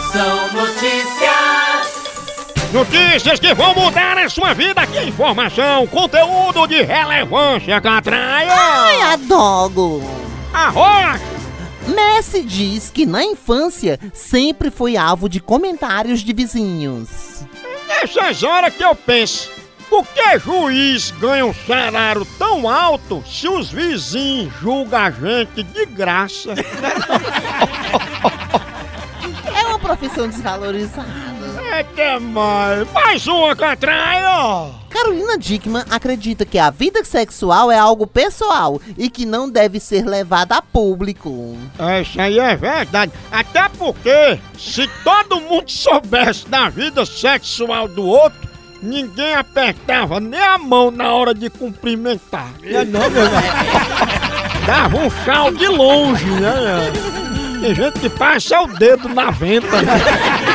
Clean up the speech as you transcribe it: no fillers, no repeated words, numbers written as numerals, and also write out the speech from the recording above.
Moção Notícias. Notícias que vão mudar a sua vida. Que informação, conteúdo de relevância, Catraia. Ai, adoro! Arroz. Messi diz que na infância sempre foi alvo de comentários de vizinhos. Nessas horas que eu penso, por que juiz ganha um salário tão alto se os vizinhos julgam a gente de graça? É uma profissão desvalorizada. É demais. Mais uma, Catraia. Carolina Dickmann acredita que a vida sexual é algo pessoal e que não deve ser levada a público. Isso aí é verdade. Até porque, se todo mundo soubesse da vida sexual do outro, ninguém apertava nem a mão na hora de cumprimentar. Não, meu irmão. Dava um chau de longe, né? Tem gente que passa o dedo na venta, né?